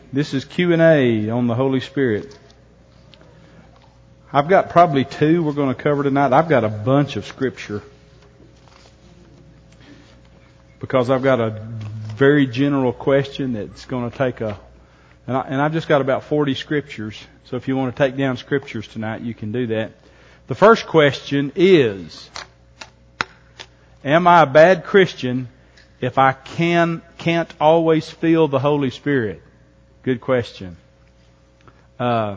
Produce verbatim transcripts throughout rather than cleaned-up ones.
This is Q and A on the Holy Spirit. I've got probably two we're going to cover tonight. I've got a bunch of scripture because I've got a very general question that's going to take a, and, I, and I've just got about forty scriptures. So if you want to take down scriptures tonight, you can do that. The first question is, am I a bad Christian if I can, can't always feel the Holy Spirit? Good question. Uh,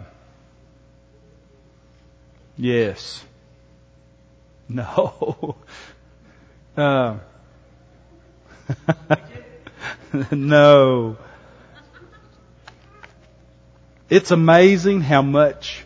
yes. No. Uh, no. It's amazing how much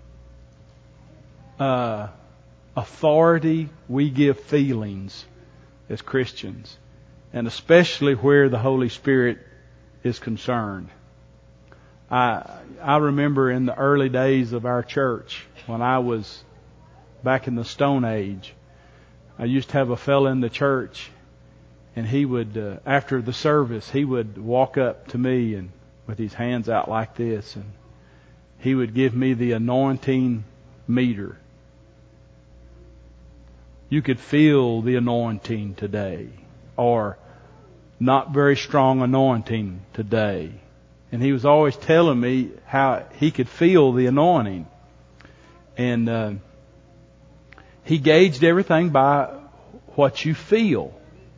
uh, authority we give feelings as Christians, and especially where the Holy Spirit is concerned. I I remember in the early days of our church, when I was back in the Stone Age, I used to have a fella in the church, and he would, uh, after the service, he would walk up to me and with his hands out like this, and he would give me the anointing meter. You could feel the anointing today, or not very strong anointing today. And he was always telling me how he could feel the anointing. And uh, he gauged everything by what you feel.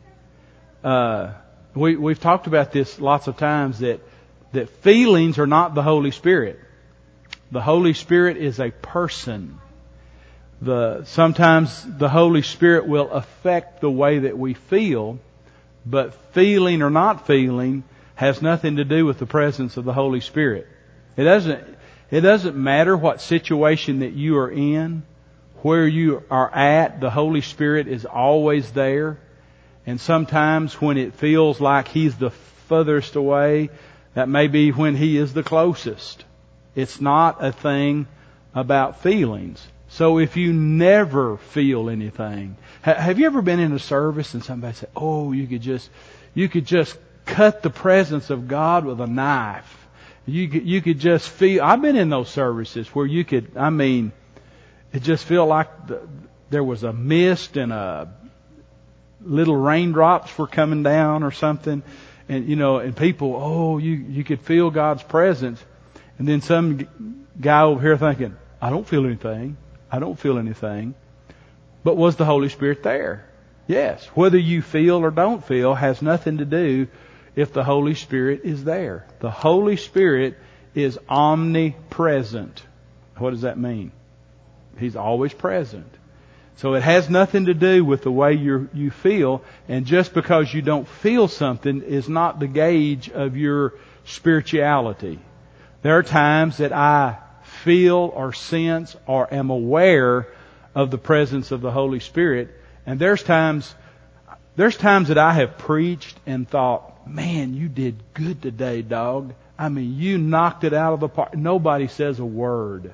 Uh, we, we've talked about this lots of times, that, that feelings are not the Holy Spirit. The Holy Spirit is a person. The, sometimes the Holy Spirit will affect the way that we feel, but feeling or not feeling has nothing to do with the presence of the Holy Spirit. It doesn't, it doesn't matter what situation that you are in, where you are at, the Holy Spirit is always there. And sometimes when it feels like He's the furthest away, that may be when He is the closest. It's not a thing about feelings. So if you never feel anything, have you ever been in a service and somebody said, "Oh, you could just, you could just cut the presence of God with a knife. You could, you could just feel." I've been in those services where you could, I mean, it just felt like the, there was a mist and a little raindrops were coming down or something. And, you know, and people, oh, you, you could feel God's presence. And then some guy over here thinking, "I don't feel anything. I don't feel anything." But was the Holy Spirit there? Yes. Whether you feel or don't feel has nothing to do if the Holy Spirit is there. The Holy Spirit is omnipresent. What does that mean? He's always present. So it has nothing to do with the way you you feel. And just because you don't feel something is not the gauge of your spirituality. There are times that I feel or sense or am aware of the presence of the Holy Spirit. And there's times, there's times that I have preached and thought, "Man, you did good today, dog. I mean, you knocked it out of the park." Nobody says a word.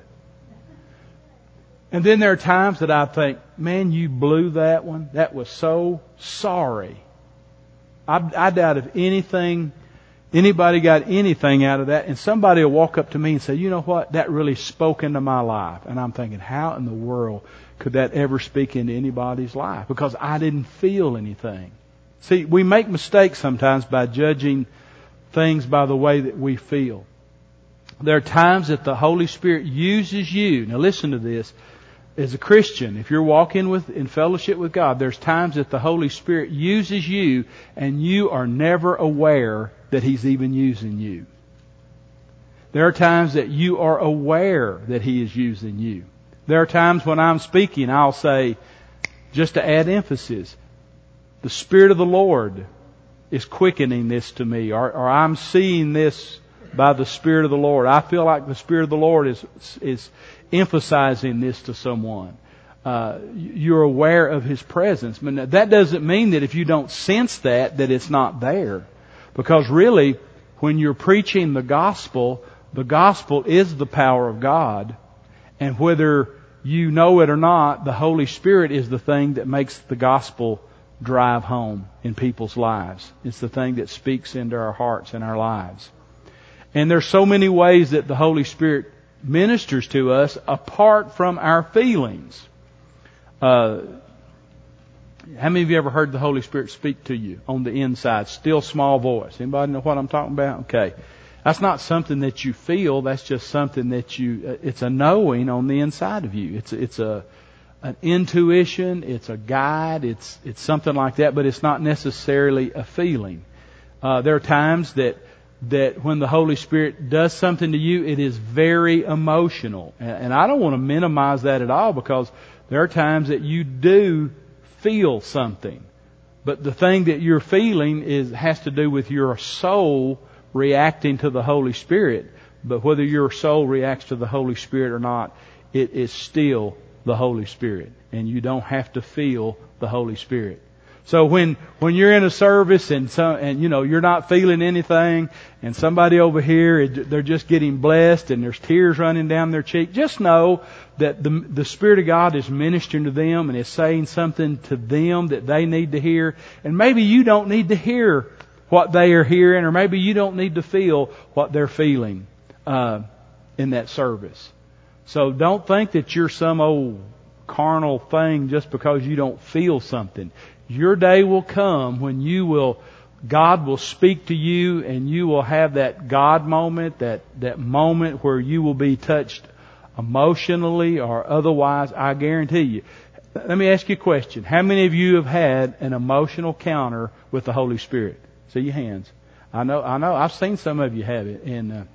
And then there are times that I think, "Man, you blew that one. That was so sorry." I, I doubt if anything, anybody got anything out of that. And somebody will walk up to me and say, "You know what? That really spoke into my life." And I'm thinking, how in the world could that ever speak into anybody's life? Because I didn't feel anything. See, we make mistakes sometimes by judging things by the way that we feel. There are times that the Holy Spirit uses you. Now listen to this. As a Christian, if you're walking with in fellowship with God, there's times that the Holy Spirit uses you and you are never aware that He's even using you. There are times that you are aware that He is using you. There are times when I'm speaking, I'll say, just to add emphasis, "The Spirit of the Lord is quickening this to me," or, or "I'm seeing this by the Spirit of the Lord. I feel like the Spirit of the Lord is is emphasizing this to someone." Uh, you're aware of His presence. But that doesn't mean that if you don't sense that, that it's not there. Because really, when you're preaching the gospel, the gospel is the power of God. And whether you know it or not, the Holy Spirit is the thing that makes the gospel drive home in people's lives. It's the thing that speaks into our hearts and our lives. And there's so many ways that the Holy Spirit ministers to us apart from our feelings. Uh, how many of you ever heard the Holy Spirit speak to you on the inside? Still small voice. Anybody know what I'm talking about? Okay. That's not something that you feel. That's just something that you, it's a knowing on the inside of you. It's, it's a, an intuition. It's a guide. It's, it's something like that, but it's not necessarily a feeling. Uh, there are times that, that when the Holy Spirit does something to you, it is very emotional. And, and I don't want to minimize that at all, because there are times that you do feel something. But the thing that you're feeling is, has to do with your soul reacting to the Holy Spirit. But whether your soul reacts to the Holy Spirit or not, it is still the Holy Spirit. And you don't have to feel the Holy Spirit. So when, when you're in a service and some, and you know, you're not feeling anything, and somebody over here, they're just getting blessed and there's tears running down their cheek, just know that the, the Spirit of God is ministering to them and is saying something to them that they need to hear. And maybe you don't need to hear what they are hearing, or maybe you don't need to feel what they're feeling, uh, in that service. So don't think that you're some old carnal thing just because you don't feel something. Your day will come when you will, God will speak to you, and you will have that God moment, that, that moment where you will be touched emotionally or otherwise. I guarantee you. Let me ask you a question. How many of you have had an emotional encounter with the Holy Spirit? See your hands. I know, I know, I've seen some of you have it. And, uh,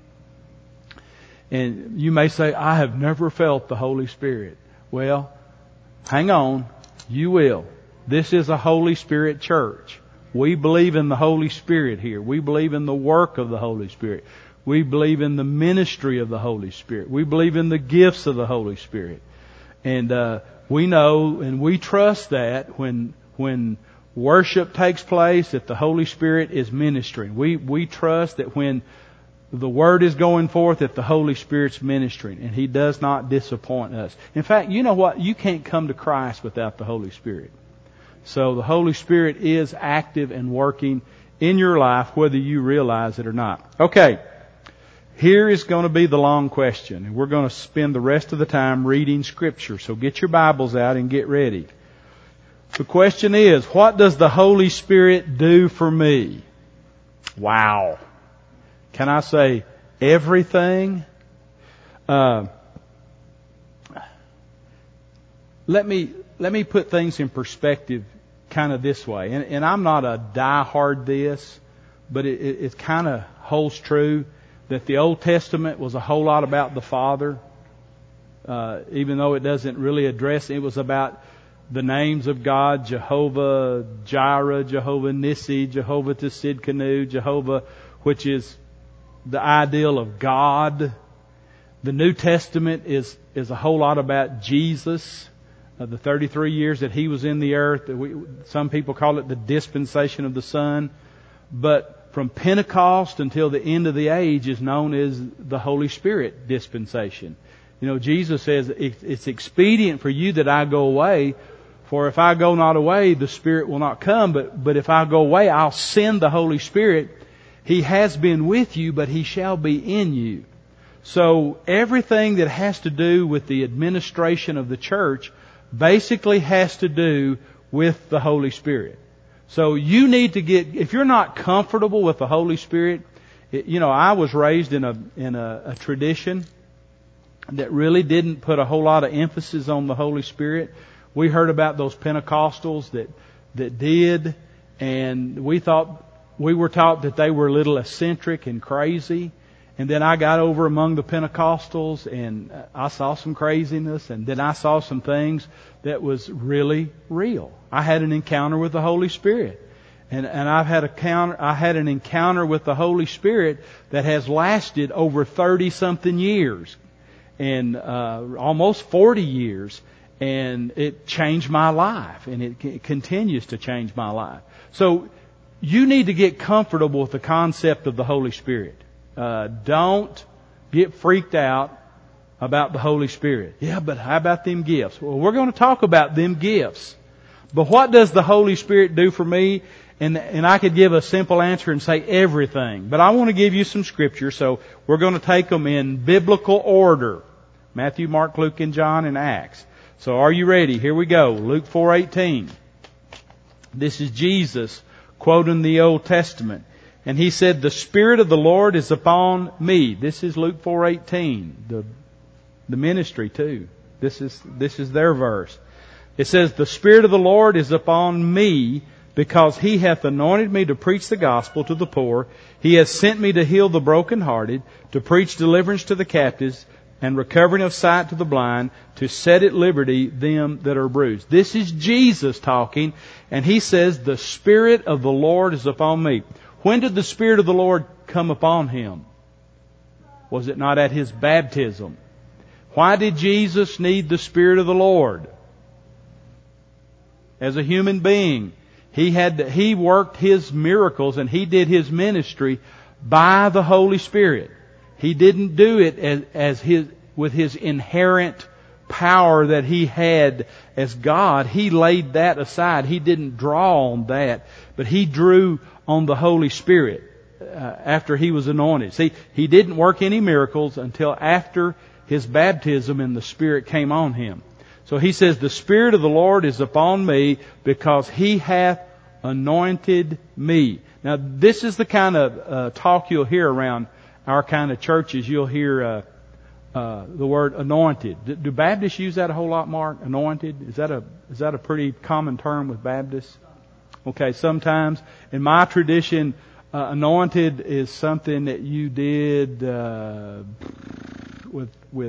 and you may say, I have never felt the Holy Spirit. Well, hang on. You will. This is a Holy Spirit church. We believe in the Holy Spirit here. We believe in the work of the Holy Spirit. We believe in the ministry of the Holy Spirit. We believe in the gifts of the Holy Spirit. And uh, we know and we trust that when when worship takes place, that the Holy Spirit is ministering. We we trust that when the Word is going forth, that the Holy Spirit's ministering. And He does not disappoint us. In fact, you know what? You can't come to Christ without the Holy Spirit. So the Holy Spirit is active and working in your life, whether you realize it or not. Okay. Here is going to be the long question. And we're going to spend the rest of the time reading Scripture. So get your Bibles out and get ready. The question is, what does the Holy Spirit do for me? Wow. Can I say everything? Uh, let me, let me put things in perspective kind of this way. And, and I'm not a die-hard this, but it, it, it kind of holds true that the Old Testament was a whole lot about the Father. Uh, even though it doesn't really address it, it was about the names of God, Jehovah Jireh, Jehovah Nissi, Jehovah Tsidkenu, Jehovah, which is the ideal of God. The New Testament is, is a whole lot about Jesus. Uh, the thirty-three years that He was in the earth. We, some people call it the dispensation of the Son. But from Pentecost until the end of the age is known as the Holy Spirit dispensation. You know, Jesus says, it's expedient for you that I go away, for if I go not away, the Spirit will not come. But, but if I go away, I'll send the Holy Spirit. He has been with you, but He shall be in you. So everything that has to do with the administration of the church basically has to do with the Holy Spirit. So you need to get, if you're not comfortable with the Holy Spirit, it, you know, I was raised in a, in a, a tradition that really didn't put a whole lot of emphasis on the Holy Spirit. We heard about those Pentecostals that, that did, and we thought, we were taught that they were a little eccentric and crazy. And then I got over among the Pentecostals and I saw some craziness, and then I saw some things that was really real. I had an encounter with the Holy Spirit. And, and I've had a counter, I had an encounter with the Holy Spirit that has lasted over thirty something years. And, uh, almost forty years. And it changed my life. And it, it continues to change my life. So you need to get comfortable with the concept of the Holy Spirit. Uh, don't get freaked out about the Holy Spirit. Yeah, but how about them gifts? Well, we're going to talk about them gifts. But what does the Holy Spirit do for me? And, and I could give a simple answer and say everything. But I want to give you some scripture, so we're going to take them in biblical order. Matthew, Mark, Luke, and John, and Acts. So are you ready? Here we go. Luke four eighteen. This is Jesus quoting the Old Testament. And He said, "The Spirit of the Lord is upon me." This is Luke four eighteen. The, the ministry too. This is, this is their verse. It says, "The Spirit of the Lord is upon me, because He hath anointed me to preach the gospel to the poor. He has sent me to heal the brokenhearted, to preach deliverance to the captives, and recovering of sight to the blind, to set at liberty them that are bruised." This is Jesus talking, and He says, "The Spirit of the Lord is upon me." When did the Spirit of the Lord come upon Him? Was it not at His baptism? Why did Jesus need the Spirit of the Lord? As a human being, He had to, He worked His miracles and He did His ministry by the Holy Spirit. He didn't do it as, as his, with His inherent power that He had as God. He laid that aside. He didn't draw on that, but He drew on the Holy Spirit uh, after He was anointed. See, He didn't work any miracles until after His baptism and the Spirit came on Him. So He says, "The Spirit of the Lord is upon me, because He hath anointed me." Now, this is the kind of uh, talk you'll hear around our kind of churches. You'll hear uh, uh, the word anointed. Do, do Baptists use that a whole lot, Mark? Anointed? Is that a is that a pretty common term with Baptists? Okay, sometimes in my tradition, uh, anointed is something that you did uh, with with.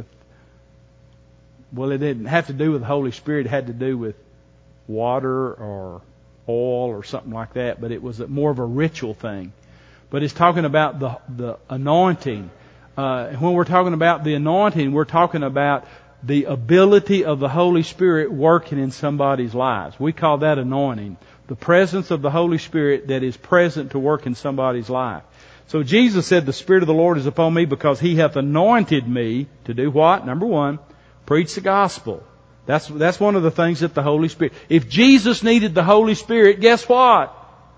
Well, it didn't have to do with the Holy Spirit. It had to do with water or oil or something like that. But it was more of a ritual thing. But it's talking about the the anointing. Uh, when we're talking about the anointing, we're talking about the ability of the Holy Spirit working in somebody's lives. We call that anointing. The presence of the Holy Spirit that is present to work in somebody's life. So Jesus said, "The Spirit of the Lord is upon me, because He hath anointed me" to do what? Number one, preach the gospel. That's, that's one of the things that the Holy Spirit... If Jesus needed the Holy Spirit, guess what?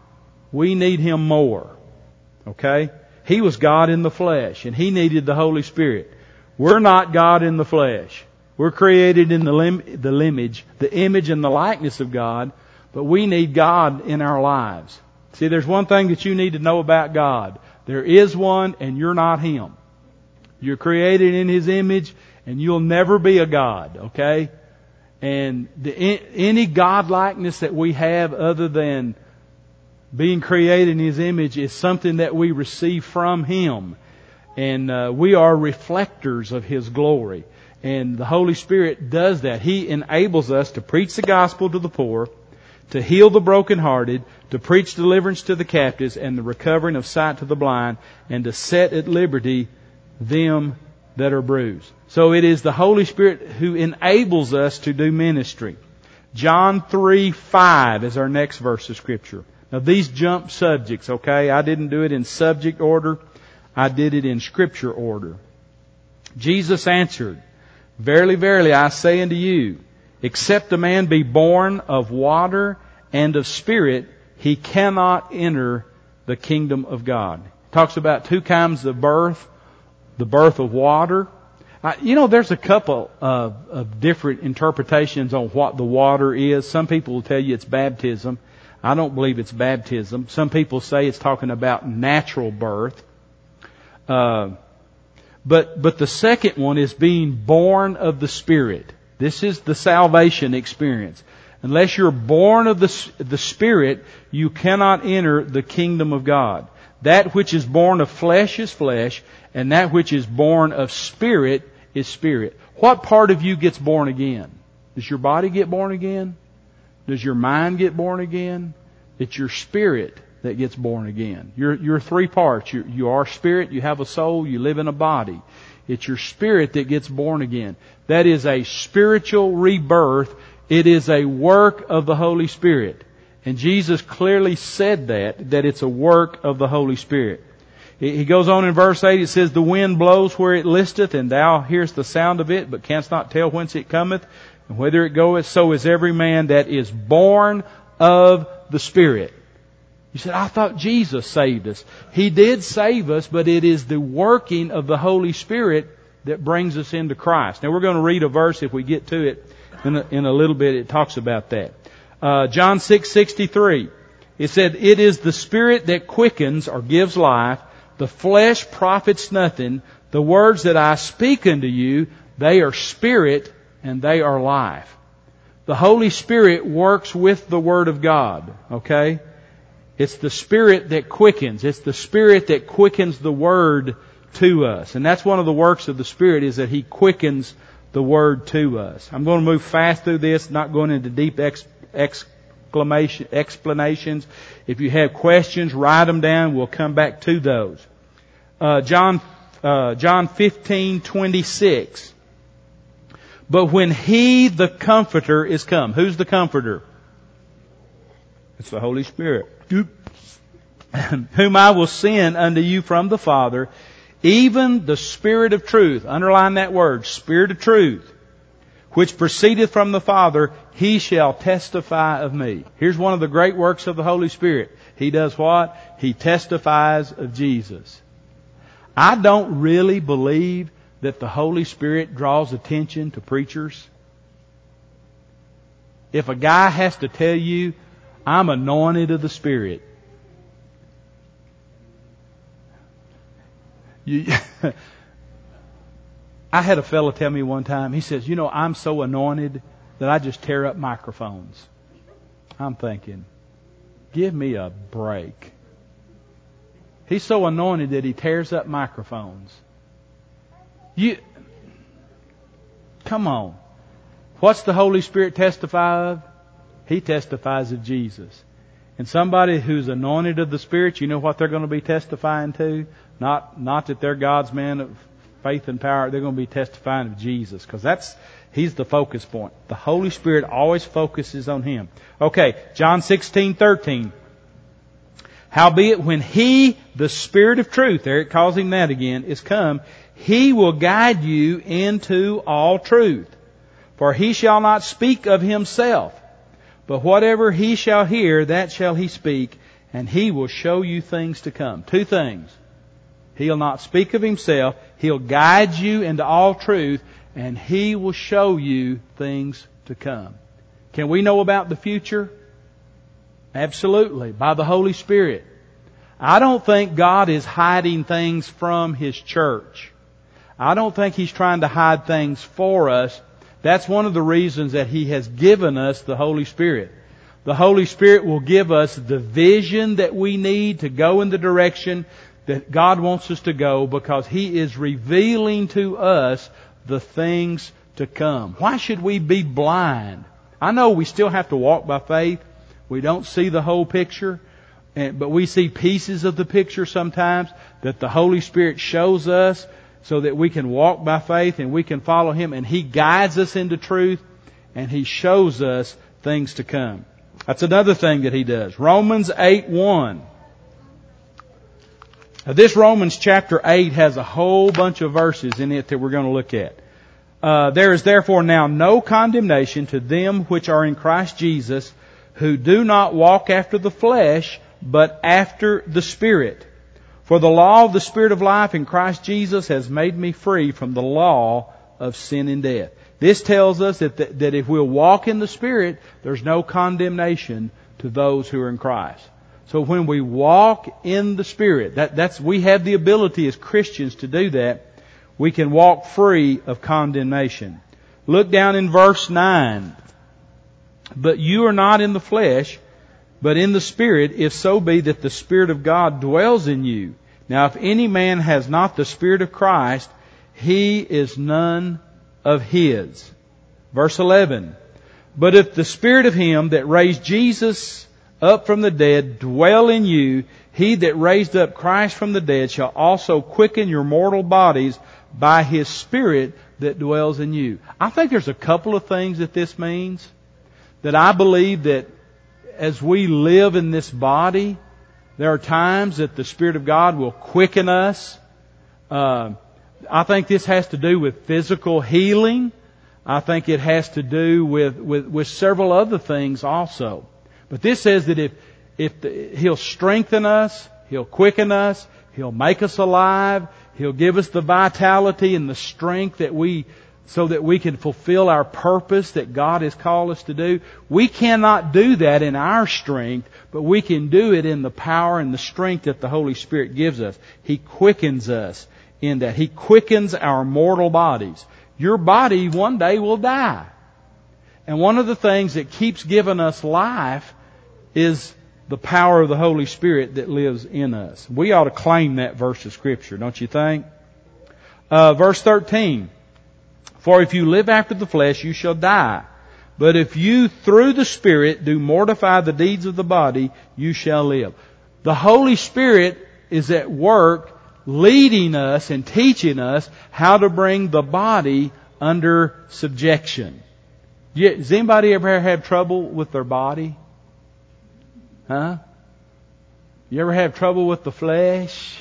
We need Him more. Okay? He was God in the flesh, and He needed the Holy Spirit. We're not God in the flesh. We're created in the, lim- the image, the image and the likeness of God, but we need God in our lives. See, there's one thing that you need to know about God. There is one, and you're not Him. You're created in His image, and you'll never be a God, okay? And the, any godlikeness that we have other than being created in His image is something that we receive from Him. And uh, we are reflectors of His glory. And the Holy Spirit does that. He enables us to preach the gospel to the poor, to heal the brokenhearted, to preach deliverance to the captives, and the recovering of sight to the blind, and to set at liberty them that are bruised. So it is the Holy Spirit who enables us to do ministry. John three five is our next verse of Scripture. Now these jump subjects, okay? I didn't do it in subject order. I did it in Scripture order. Jesus answered, "Verily, verily, I say unto you, except a man be born of water and of Spirit, he cannot enter the kingdom of God." It talks about two kinds of birth. The birth of water. Uh, you know, there's a couple of, of different interpretations on what the water is. Some people will tell you it's baptism. I don't believe it's baptism. Some people say it's talking about natural birth. Uh, but but the second one is being born of the Spirit. This is the salvation experience. Unless you're born of the, the Spirit, you cannot enter the kingdom of God. That which is born of flesh is flesh, and that which is born of Spirit is spirit. What part of you gets born again? Does your body get born again? Does your mind get born again? It's your spirit that gets born again. You're, you're three parts. You, you are spirit, you have a soul, you live in a body. It's your spirit that gets born again. That is a spiritual rebirth. It is a work of the Holy Spirit. And Jesus clearly said that, that it's a work of the Holy Spirit. He goes on in verse eight, it says, "The wind blows where it listeth, and thou hearest the sound of it, but canst not tell whence it cometh, and whither it goeth. So is every man that is born of the Spirit." You said, I thought Jesus saved us. He did save us, but it is the working of the Holy Spirit that brings us into Christ. Now we're going to read a verse if we get to it in a, in a little bit. It talks about that. Uh, John six sixty-three. It said, it is the Spirit that quickens or gives life. The flesh profits nothing. The words that I speak unto you, they are spirit and they are life. The Holy Spirit works with the Word of God. Okay? It's the Spirit that quickens. It's the Spirit that quickens the Word to us. And that's one of the works of the Spirit, is that He quickens the Word to us. I'm going to move fast through this, not going into deep ex, exclamation, explanations. If you have questions, write them down. We'll come back to those. Uh, John, uh, John fifteen twenty-six. But when He, the Comforter, is come. Who's the Comforter? It's the Holy Spirit. Whom I will send unto you from the Father, even the Spirit of truth. Underline that word, Spirit of truth, which proceedeth from the Father, He shall testify of me. Here's one of the great works of the Holy Spirit. He does what? He testifies of Jesus. I don't really believe that the Holy Spirit draws attention to preachers. If a guy has to tell you, I'm anointed of the Spirit. You, I had a fellow tell me one time, he says, you know, I'm so anointed that I just tear up microphones. I'm thinking, give me a break. He's so anointed that he tears up microphones. You, come on. What's the Holy Spirit testify of? He testifies of Jesus. And somebody who's anointed of the Spirit, you know what they're going to be testifying to? Not, not that they're God's man of faith and power. They're going to be testifying of Jesus. Because that's, He's the focus point. The Holy Spirit always focuses on Him. Okay, John sixteen thirteen. Howbeit when He, the Spirit of truth, there it calls Him that again, is come, He will guide you into all truth. For He shall not speak of Himself, but whatever He shall hear, that shall He speak, and He will show you things to come. Two things. He'll not speak of Himself. He'll guide you into all truth, and He will show you things to come. Can we know about the future? Absolutely. By the Holy Spirit. I don't think God is hiding things from His church. I don't think He's trying to hide things for us. That's one of the reasons that He has given us the Holy Spirit. The Holy Spirit will give us the vision that we need to go in the direction that God wants us to go, because He is revealing to us the things to come. Why should we be blind? I know we still have to walk by faith. We don't see the whole picture, but we see pieces of the picture sometimes that the Holy Spirit shows us so that we can walk by faith and we can follow Him, and He guides us into truth and He shows us things to come. That's another thing that He does. Romans eight one. Now this Romans chapter eight has a whole bunch of verses in it that we're going to look at. Uh, there is therefore now no condemnation to them which are in Christ Jesus, who do not walk after the flesh, but after the Spirit. For the law of the Spirit of life in Christ Jesus has made me free from the law of sin and death. This tells us that, that, that if we'll walk in the Spirit, there's no condemnation to those who are in Christ. So when we walk in the Spirit, that, that's, we have the ability as Christians to do that. We can walk free of condemnation. Look down in verse nine. But you are not in the flesh, but in the Spirit, if so be that the Spirit of God dwells in you. Now if any man has not the Spirit of Christ, he is none of His. Verse eleven. But if the Spirit of Him that raised Jesus up from the dead dwell in you, He that raised up Christ from the dead shall also quicken your mortal bodies by His Spirit that dwells in you. I think there's a couple of things that this means. That I believe that as we live in this body, there are times that the Spirit of God will quicken us. Uh, I think this has to do with physical healing. I think it has to do with, with, with several other things also. But this says that if, if the, He'll strengthen us, He'll quicken us, He'll make us alive, He'll give us the vitality and the strength that we, so that we can fulfill our purpose that God has called us to do. We cannot do that in our strength, but we can do it in the power and the strength that the Holy Spirit gives us. He quickens us in that. He quickens our mortal bodies. Your body one day will die. And one of the things that keeps giving us life is the power of the Holy Spirit that lives in us. We ought to claim that verse of Scripture, don't you think? Uh, verse thirteen. For if you live after the flesh, you shall die. But if you through the Spirit do mortify the deeds of the body, you shall live. The Holy Spirit is at work leading us and teaching us how to bring the body under subjection. Does anybody ever have trouble with their body? Huh? You ever have trouble with the flesh?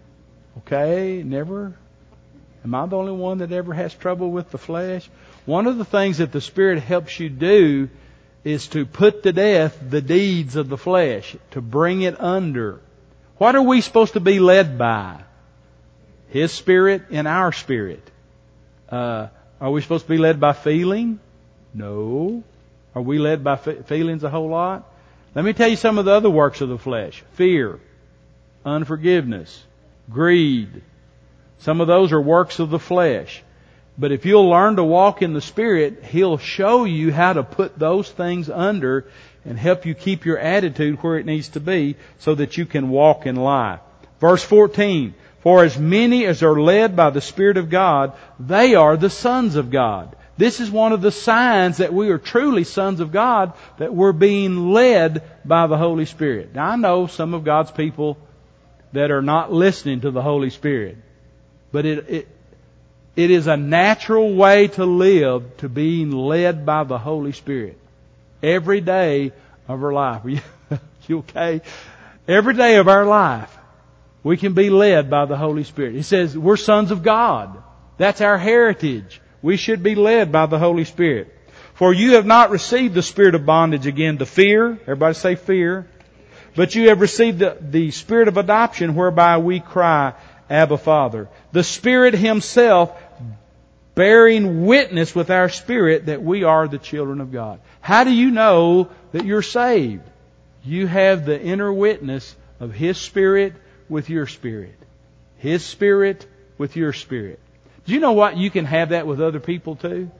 Okay, never? Am I the only one that ever has trouble with the flesh? One of the things that the Spirit helps you do is to put to death the deeds of the flesh, to bring it under. What are we supposed to be led by? His Spirit and our spirit. Uh, are we supposed to be led by feeling? No. Are we led by fe- feelings a whole lot? Let me tell you some of the other works of the flesh. Fear, unforgiveness, greed. Some of those are works of the flesh. But if you'll learn to walk in the Spirit, He'll show you how to put those things under and help you keep your attitude where it needs to be so that you can walk in life. Verse fourteen. For as many as are led by the Spirit of God, they are the sons of God. This is one of the signs that we are truly sons of God, that we're being led by the Holy Spirit. Now I know some of God's people that are not listening to the Holy Spirit. But it, it, it is a natural way to live, to being led by the Holy Spirit. Every day of our life. Are you, you okay? Every day of our life, we can be led by the Holy Spirit. He says we're sons of God. That's our heritage. We should be led by the Holy Spirit. For you have not received the spirit of bondage again to fear. Everybody say fear. But you have received the, the spirit of adoption whereby we cry, Abba, Father. The Spirit Himself bearing witness with our spirit that we are the children of God. How do you know that you're saved? You have the inner witness of His Spirit with your spirit. His Spirit with your spirit. Do you know what? You can have that with other people too.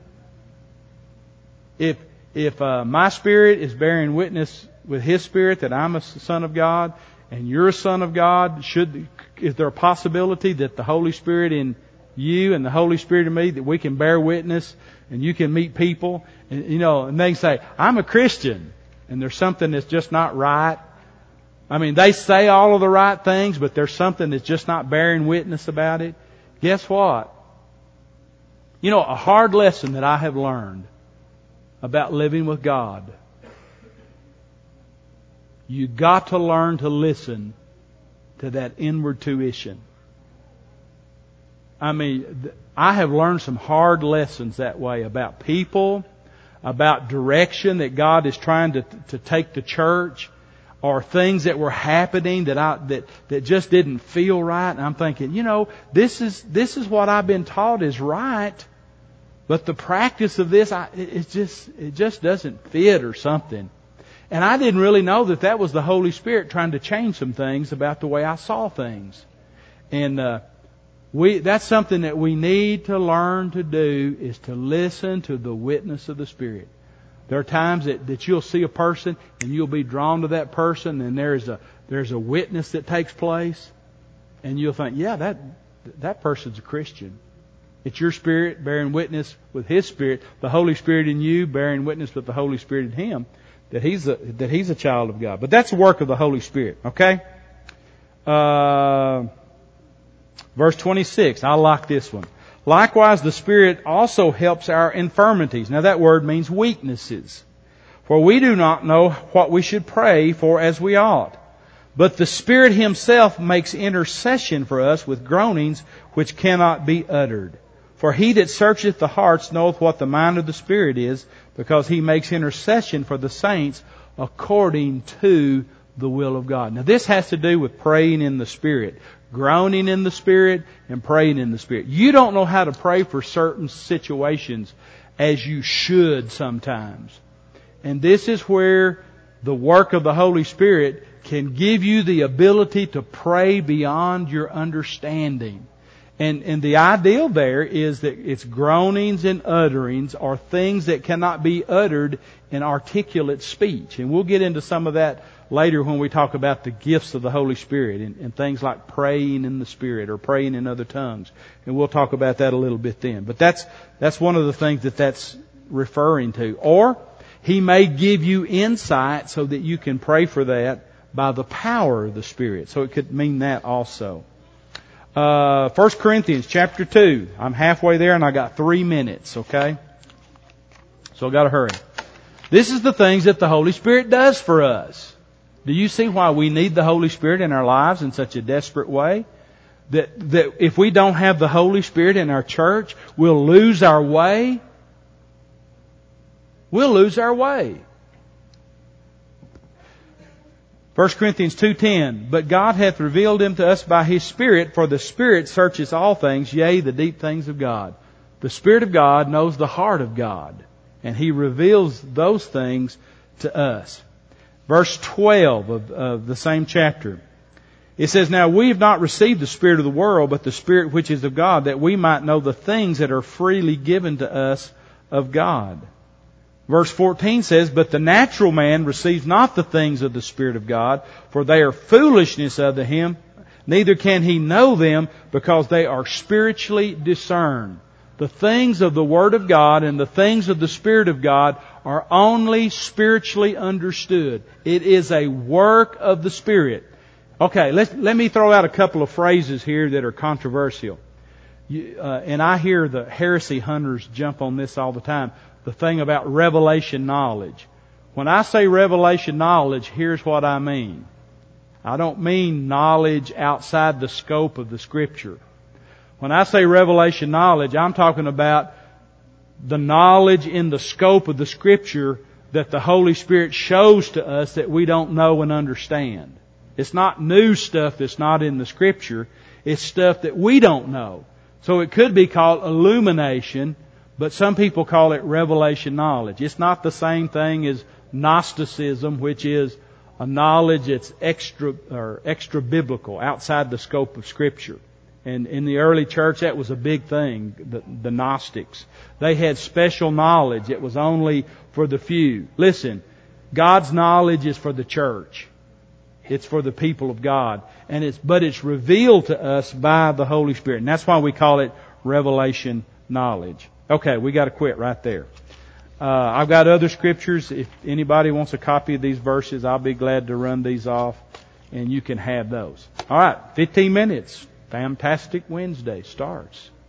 If if uh, my spirit is bearing witness with His Spirit that I'm a son of God, and you're a son of God, should is there a possibility that the Holy Spirit in you and the Holy Spirit in me, that we can bear witness and you can meet people, and you know, and they can say, I'm a Christian, and there's something that's just not right. I mean, they say all of the right things, but there's something that's just not bearing witness about it. Guess what? You know, a hard lesson that I have learned about living with God. You got to learn to listen to that inward tuition. I mean, I have learned some hard lessons that way about people, about direction that God is trying to to take the church, or things that were happening that I that that just didn't feel right. And I'm thinking, you know, this is this is what I've been taught is right, but the practice of this, I, it, it just it just doesn't fit or something. And I didn't really know that that was the Holy Spirit trying to change some things about the way I saw things. And uh, we that's something that we need to learn to do, is to listen to the witness of the Spirit. There are times that, that you'll see a person and you'll be drawn to that person, and there's a there's a witness that takes place, and you'll think, yeah, that that person's a Christian. It's your spirit bearing witness with His Spirit, the Holy Spirit in you bearing witness with the Holy Spirit in him, that he's a that he's a child of God. But that's the work of the Holy Spirit. Okay. Uh, verse twenty-six. I like this one. Likewise, the Spirit also helps our infirmities. Now that word means weaknesses. For we do not know what we should pray for as we ought. But the Spirit Himself makes intercession for us with groanings which cannot be uttered. For He that searcheth the hearts knoweth what the mind of the Spirit is, because He makes intercession for the saints according to the will of God. Now this has to do with praying in the Spirit. Groaning in the Spirit and praying in the Spirit. You don't know how to pray for certain situations as you should sometimes. And this is where the work of the Holy Spirit can give you the ability to pray beyond your understanding. And, and the ideal there is that it's groanings and utterings are things that cannot be uttered in articulate speech. And we'll get into some of that later when we talk about the gifts of the Holy Spirit and, and things like praying in the Spirit or praying in other tongues. And we'll talk about that a little bit then. But that's, that's one of the things that that's referring to. Or He may give you insight so that you can pray for that by the power of the Spirit. So it could mean that also. Uh, First Corinthians chapter two. I'm halfway there and I got three minutes, okay? So I got to hurry. This is the things that the Holy Spirit does for us. Do you see why we need the Holy Spirit in our lives in such a desperate way? That, that if we don't have the Holy Spirit in our church, we'll lose our way. We'll lose our way. First Corinthians two ten, but God hath revealed Him to us by His Spirit, for the Spirit searcheth all things, yea, the deep things of God. The Spirit of God knows the heart of God, and He reveals those things to us. Verse twelve of, of the same chapter. It says, now we have not received the Spirit of the world, but the Spirit which is of God, that we might know the things that are freely given to us of God. Verse fourteen says, but the natural man receives not the things of the Spirit of God, for they are foolishness unto him, neither can he know them, because they are spiritually discerned. The things of the Word of God and the things of the Spirit of God are only spiritually understood. It is a work of the Spirit. Okay, let's, let me throw out a couple of phrases here that are controversial. You, uh, and I hear the heresy hunters jump on this all the time. The thing about revelation knowledge. When I say revelation knowledge, here's what I mean. I don't mean knowledge outside the scope of the Scripture. When I say revelation knowledge, I'm talking about the knowledge in the scope of the Scripture that the Holy Spirit shows to us that we don't know and understand. It's not new stuff that's not in the Scripture. It's stuff that we don't know. So it could be called illumination, but some people call it revelation knowledge. It's not the same thing as Gnosticism, which is a knowledge that's extra or extra biblical, outside the scope of Scripture. And in the early church, that was a big thing, the, the Gnostics. They had special knowledge. It was only for the few. Listen, God's knowledge is for the church. It's for the people of God. And it's, but it's revealed to us by the Holy Spirit. And that's why we call it revelation knowledge. Okay, we got to quit right there. Uh, I've got other scriptures. If anybody wants a copy of these verses, I'll be glad to run these off, and you can have those. All right, fifteen minutes. Fantastic Wednesday starts.